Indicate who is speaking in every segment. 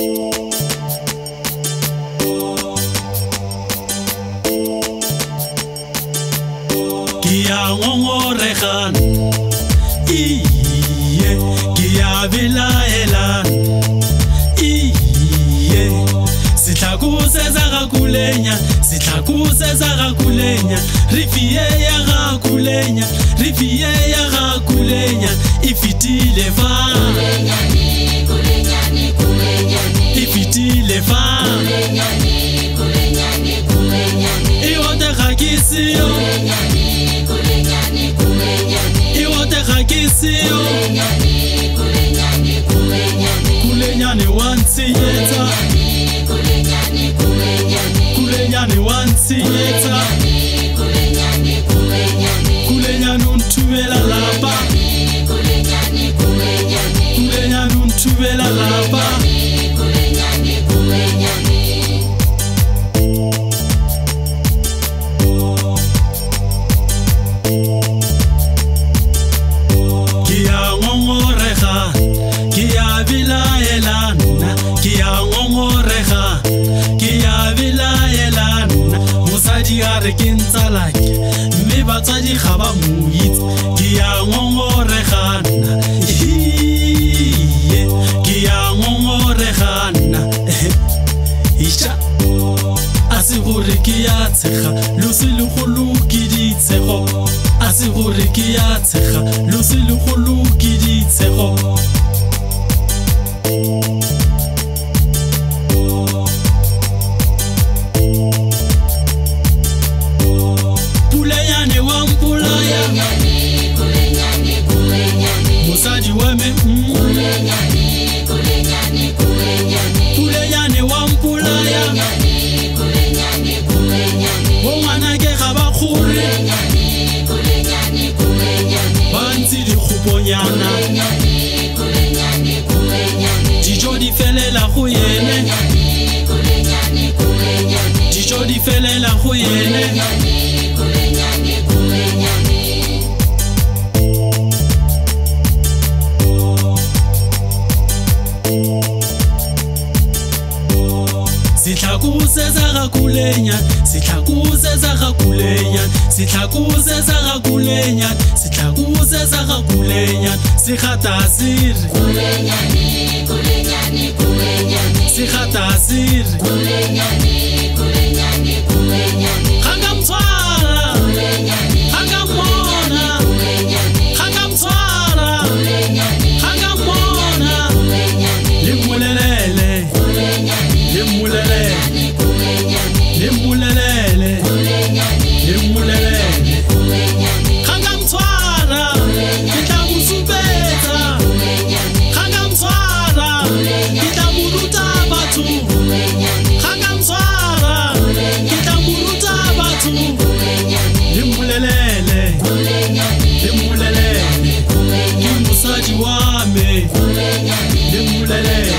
Speaker 1: Kia ngongoregan iye kia vilaelan iye sitlakuse zagakulenya sitlakuse zagakulenya rifie ya gakulenya rifie ya gakulenya ifitile fa
Speaker 2: kulenyani kulenyani kulenyani
Speaker 1: ifitile fa
Speaker 2: kulenyani kulenyani kulenyani
Speaker 1: iwote gakisiyo
Speaker 2: kulenyani kulenyani kulenyani
Speaker 1: iwote gakisiyo
Speaker 2: kulenyani kulenyani kulenyani
Speaker 1: kulenyani wansiyeta
Speaker 2: kulenyani kulenyani
Speaker 1: kulenyani wansiyeta
Speaker 2: kulenyani kulenyani
Speaker 1: kulenyani untubela lapa
Speaker 2: kulenyani kulenyani
Speaker 1: kulenyani untubela lapa
Speaker 2: kulenyani kulenyani
Speaker 1: kia ngongoreha kia vilaelana kia ngongoreha kia vilaelana mosadi a re ke ntsalake mme batswadi ga ba moitse kia ngongoregana iye kia ngongoregana isha a se gore ke ya tshega losi le golo ke ditshego a se gore ke ya tshega losi le golo ke ditshego pulenyane wa mpolaya
Speaker 2: kulenyani kulenyani
Speaker 1: mosadi wa me
Speaker 2: kulenyani kulenyani kulenyani
Speaker 1: pulenyane wa mpolaya
Speaker 2: kulenyani kulenyani
Speaker 1: bo ngwanake ga ba kgore
Speaker 2: kulenyani kulenyani kulenyani
Speaker 1: ba ntse dikgoponyana
Speaker 2: kulenyani kulenyani
Speaker 1: dijo di felela go yene
Speaker 2: kulenyani kulenyani
Speaker 1: dijo di felela go yene
Speaker 2: kulenyani kulenyani
Speaker 1: sitlakuse zagakulenya sitlakuse zagakulenya sitlakuse zagakulenya sitlakuse zagakulenya sigata siri
Speaker 2: kulenyani kulenyani kulenyani
Speaker 1: sigata siri
Speaker 2: kulenyani kulenyani kulenyani
Speaker 1: ganga mtwara
Speaker 2: kulenyani
Speaker 1: ganga mona
Speaker 2: kulenyani
Speaker 1: ganga mtwara
Speaker 2: kulenyani
Speaker 1: ganga mona
Speaker 2: kulenyani
Speaker 1: limulelele
Speaker 2: kulenyani
Speaker 1: limulelele
Speaker 2: kulenyani
Speaker 1: limulelele
Speaker 2: kulenyani
Speaker 1: limulelele
Speaker 2: kulenyani
Speaker 1: ganga mtwara kitla busupetsa ganga mtwara kitla buruta batho ganga mtwara kitla buruta batho limulelele limulelele ke mosadi wa me limulelele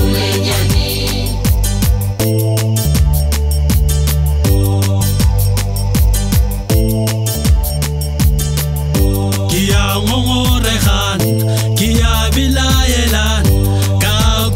Speaker 1: kia ngongoregan kia vilaelan ka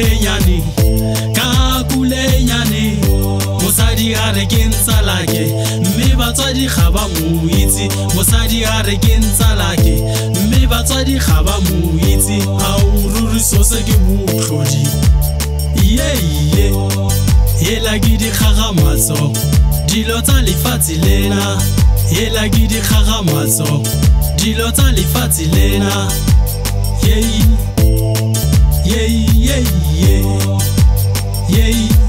Speaker 1: kulenyane mosadi a re ke ntsalake mme batswadi ga ba moitse mosadi a re ke ntsalake mme batswadi ga ba moitse a o ruriso se ke botlhodi yeye hela ke dikgagamatso dilo tsa lefatshe lena hela ke dikgagamatso dilo tsa lefatshe lena yei yei yei yei yei